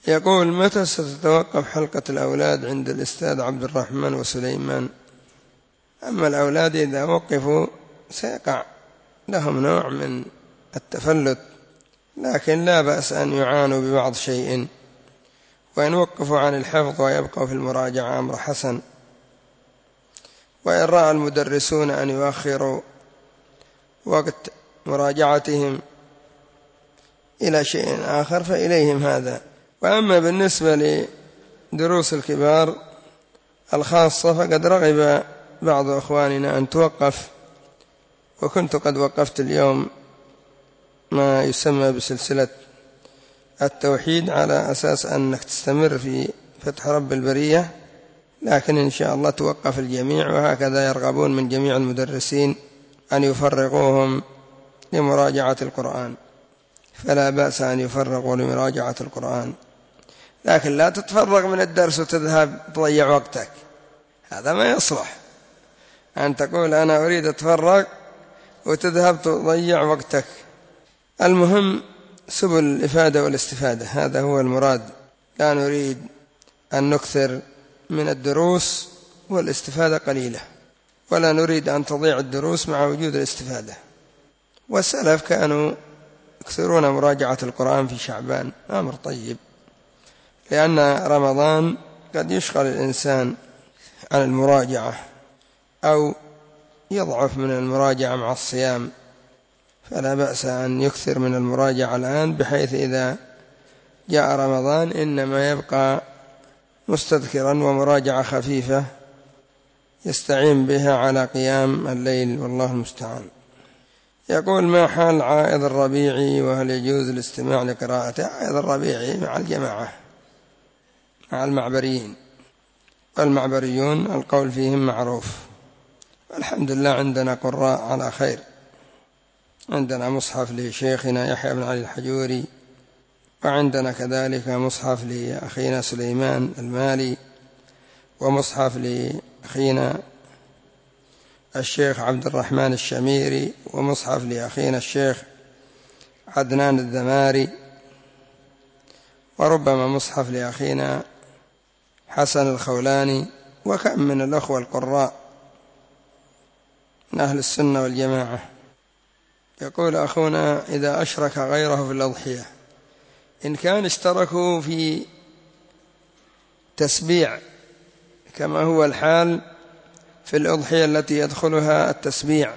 يقول: متى ستتوقف حلقة الأولاد عند الأستاذ عبد الرحمن وسليمان؟ أما الأولاد إذا وقفوا سيقع لهم نوع من التفلت، لكن لا بأس أن يعانوا ببعض شيء، وإن وقفوا عن الحفظ ويبقوا في المراجعة أمر حسن، وإن رأى المدرسون أن يؤخروا وقت مراجعتهم إلى شيء آخر فإليهم هذا. وأما بالنسبة لدروس الكبار الخاصة فقد رغب بعض أخواننا أن توقف، وكنت قد وقفت اليوم ما يسمى بسلسلة التوحيد على أساس أنك تستمر في فتح رب البرية، لكن إن شاء الله توقف الجميع، وهكذا يرغبون من جميع المدرسين أن يفرغوهم لمراجعة القرآن، فلا بأس أن يفرغوا لمراجعة القرآن، لكن لا تتفرغ من الدرس وتذهب تضيع وقتك، هذا ما يصلح أن تقول أنا أريد أتفرغ وتذهب تضيع وقتك. المهم سبل الإفادة والاستفادة، هذا هو المراد، لا نريد أن نكثر من الدروس والاستفادة قليلة، ولا نريد أن تضيع الدروس مع وجود الاستفادة. والسلف كانوا يكثرون مراجعة القرآن في شعبان، أمر طيب، لأن رمضان قد يشغل الإنسان عن المراجعة أو يضعف من المراجعة مع الصيام، فلا بأس أن يكثر من المراجعة الآن، بحيث إذا جاء رمضان إنما يبقى مستذكرا ومراجعة خفيفة يستعين بها على قيام الليل، والله المستعان. يقول: ما حال عائض الربيعي، وهل يجوز الاستماع لقراءته؟ عائض الربيعي مع الجماعة، مع المعبريين، والمعبريون القول فيهم معروف، والحمد لله عندنا قراء على خير، عندنا مصحف لشيخنا يحيى بن علي الحجوري، وعندنا كذلك مصحف لأخينا سليمان المالي، ومصحف لأخينا الشيخ عبد الرحمن الشميري، ومصحف لأخينا الشيخ عدنان الذماري، وربما مصحف لأخينا حسن الخولاني، وكم من الأخوة القراء من أهل السنة والجماعة. يقول أخونا: إذا أشرك غيره في الأضحية، إن كان اشتركوا في تسبيع كما هو الحال في الأضحية التي يدخلها التسبيع،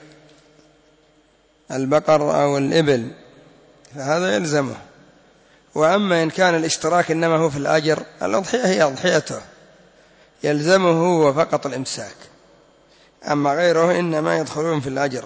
البقر أو الإبل، فهذا يلزمه. وأما إن كان الاشتراك إنما هو في الأجر، الأضحية هي أضحيته، يلزمه هو فقط الإمساك، أما غيره إنما يدخلون في الأجر.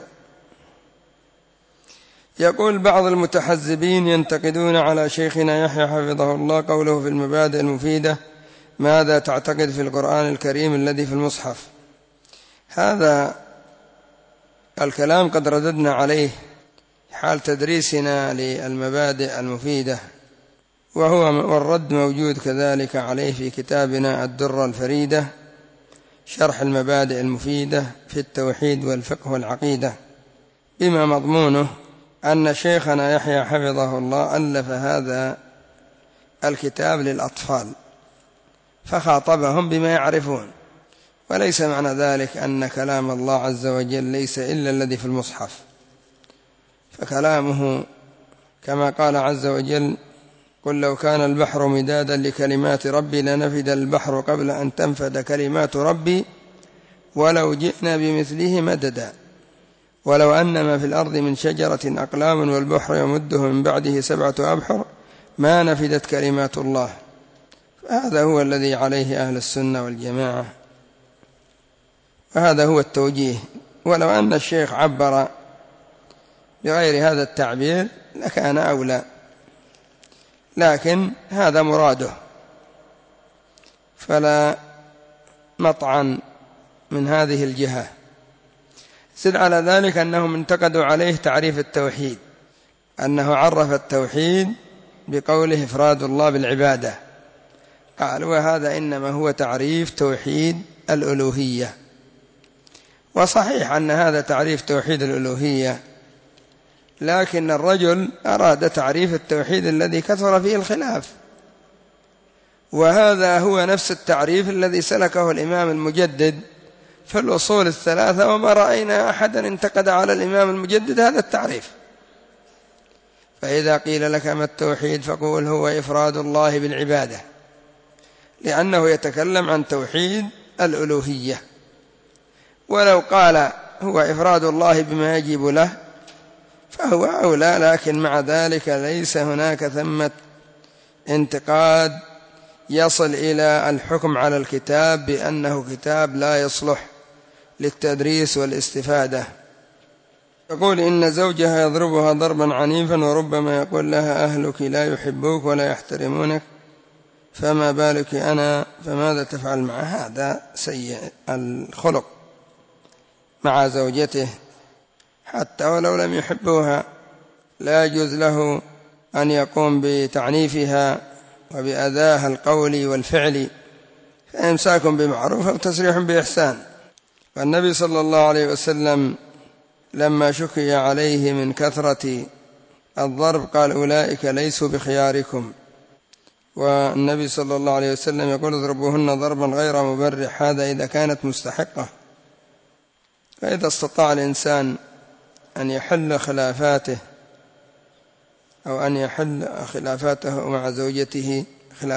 يقول: بعض المتحزبين ينتقدون على شيخنا يحيى حفظه الله قوله في المبادئ المفيدة: ماذا تعتقد في القرآن الكريم الذي في المصحف؟ هذا الكلام قد رددنا عليه حال تدريسنا للمبادئ المفيدة، والرد موجود كذلك عليه في كتابنا الدرة الفريدة، شرح المبادئ المفيدة في التوحيد والفقه والعقيدة، بما مضمونه أن شيخنا يحيى حفظه الله ألف هذا الكتاب للأطفال فخاطبهم بما يعرفون، وليس معنى ذلك أن كلام الله عز وجل ليس إلا الذي في المصحف، فكلامه كما قال عز وجل: قل لو كان البحر مدادا لكلمات ربي لنفد البحر قبل أن تنفد كلمات ربي ولو جئنا بمثله مددا ولو أن ما في الأرض من شجرة أقلام والبحر يمده من بعده 7 أبحر ما نفدت كلمات الله. هذا هو الذي عليه أهل السنة والجماعة، وهذا هو التوجيه. ولو أن الشيخ عبر بغير هذا التعبير لكان أولى، لكن هذا مراده، فلا مطعن من هذه الجهة. زد على ذلك أنهم انتقدوا عليه تعريف التوحيد، أنه عرف التوحيد بقوله إفراد الله بالعبادة، قال وهذا إنما هو تعريف توحيد الألوهية. وصحيح أن هذا تعريف توحيد الألوهية، لكن الرجل أراد تعريف التوحيد الذي كثر فيه الخلاف، وهذا هو نفس التعريف الذي سلكه الإمام المجدد في الأصول الثلاثة، وما رأينا أحدا انتقد على الإمام المجدد هذا التعريف. فإذا قيل لك ما التوحيد فقول هو إفراد الله بالعبادة، لأنه يتكلم عن توحيد الألوهية. ولو قال هو إفراد الله بما يجب له فهو أولى، لكن مع ذلك ليس هناك ثمة انتقاد يصل إلى الحكم على الكتاب بأنه كتاب لا يصلح للتدريس والاستفادة. يقول إن زوجها يضربها ضربا عنيفا، وربما يقول لها أهلك لا يحبوك ولا يحترمونك، فما بالك أنا، فماذا تفعل مع هذا سيء الخلق مع زوجته؟ حتى ولو لم يحبوها لا يجوز له أن يقوم بتعنيفها وبأذاها القولي والفعلي، فإمساك بمعروف أو تسريح بإحسان. والنبي صلى الله عليه وسلم لما شكي عليه من كثرة الضرب قال أولئك ليسوا بخياركم. والنبي صلى الله عليه وسلم يقول اضربوهن ضربا غير مبرح، هذا إذا كانت مستحقة. فإذا استطاع الإنسان أن يحل خلافاته أو أن يحل خلافاته مع زوجته،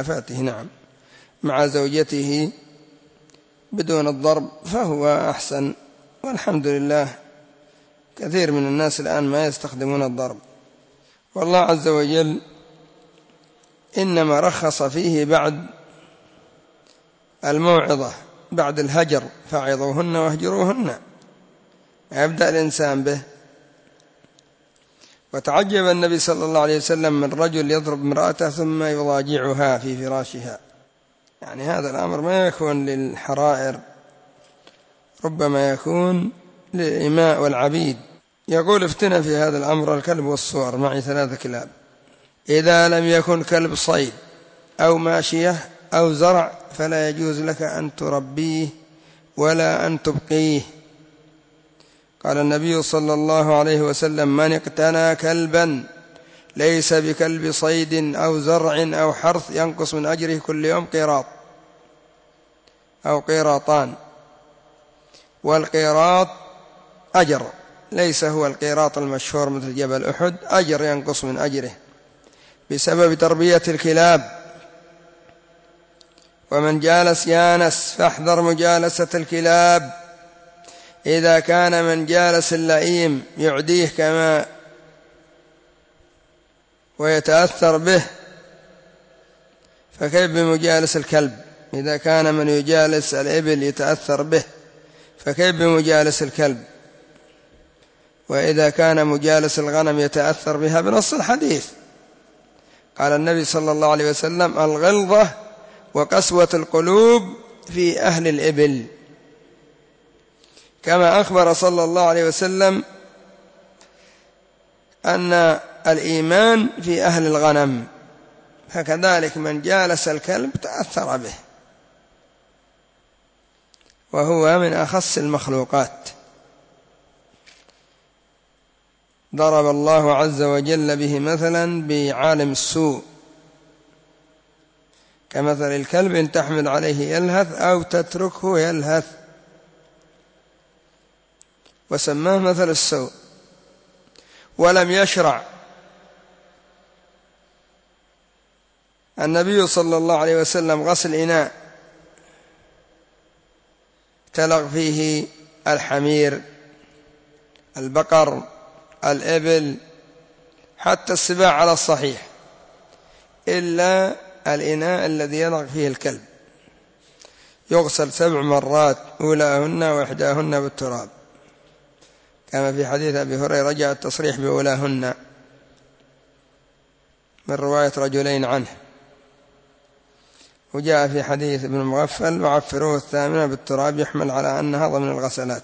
مع زوجته بدون الضرب فهو أحسن. والحمد لله كثير من الناس الآن ما يستخدمون الضرب، والله عز وجل إنما رخص فيه بعد الموعظة، بعد الهجر، فعظوهن واهجروهن، يبدأ الإنسان به. وتعجب النبي صلى الله عليه وسلم من رجل يضرب امرأته ثم يضاجعها في فراشها، يعني هذا الأمر ما يكون للحرائر، ربما يكون للإماء والعبيد. يقول افتنا في هذا الأمر الكلب والصور، معي 3 كلاب، إذا لم يكن كلب صيد أو ماشية أو زرع فلا يجوز لك أن تربيه ولا أن تبقيه. قال النبي صلى الله عليه وسلم من اقتنى كلبا ليس بكلب صيد أو زرع أو حرث ينقص من أجره كل يوم قيراط أو قيراطان. والقيراط أجر، ليس هو القيراط المشهور مثل جبل أحد، أجر ينقص من أجره بسبب تربية الكلاب. ومن جالس يانس، فاحذر مجالسة الكلاب. إذا كان من جالس اللئيم يعديه كما ويتأثر به فكيف بمجالس الكلب؟ إذا كان من يجالس الإبل يتأثر به فكيف بمجالس الكلب؟ وإذا كان مجالس الغنم يتأثر بها بنص الحديث. قال النبي صلى الله عليه وسلم الغلظة وقسوة القلوب في أهل الإبل، كما أخبر صلى الله عليه وسلم أن الإيمان في أهل الغنم، فكذلك من جالس الكلب تأثر به، وهو من أخص المخلوقات. ضرب الله عز وجل به مثلا بعالم السوء، كمثل الكلب إن تحمل عليه يلهث أو تتركه يلهث، وسماه مثل السوء. ولم يشرع النبي صلى الله عليه وسلم غسل إناء تلغ فيه الحمير، البقر، الإبل، حتى السباع على الصحيح، إلا الإناء الذي يلغ فيه الكلب يغسل 7 مرات، أولاهن وإحداهن بالتراب، كما في حديث أبي هريرة جاء التصريح بأولاهن من رواية رجلين عنه، وجاء في حديث ابن المغفل وعفروه 8 بالتراب، يحمل على أنها ضمن الغسلات،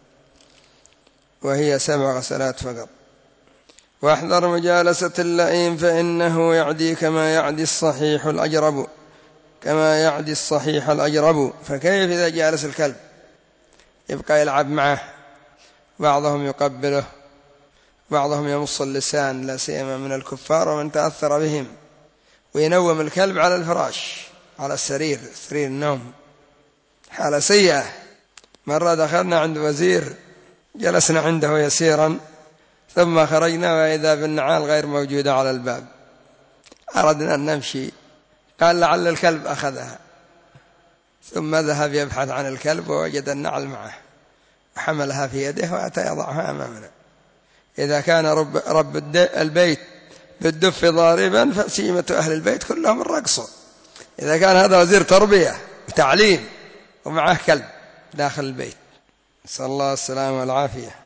وهي 7 غسلات فقط. واحذر مجالسة اللئيم فإنه يعدي كما يعدي الصحيح الأجرب، فكيف إذا جالس الكلب يبقى يلعب معه، بعضهم يقبله، بعضهم يمص اللسان، لا سيما من الكفار ومن تأثر بهم، وينوم الكلب على الفراش على السرير، سرير النوم، حالة سيئة. مرة دخلنا عند وزير، جلسنا عنده يسيرا ثم خرجنا وإذا بالنعال غير موجودة على الباب. أردنا أن نمشي، قال لعل الكلب أخذها، ثم ذهب يبحث عن الكلب ووجد النعل معه وحملها في يده وأتى يضعها أمامنا. إذا كان رب البيت بالدف ضاربا فسيمة أهل البيت كلهم الرقص. إذا كان هذا وزير تربية وتعليم ومعه كلب داخل البيت، نسأل الله السلامة والعافية.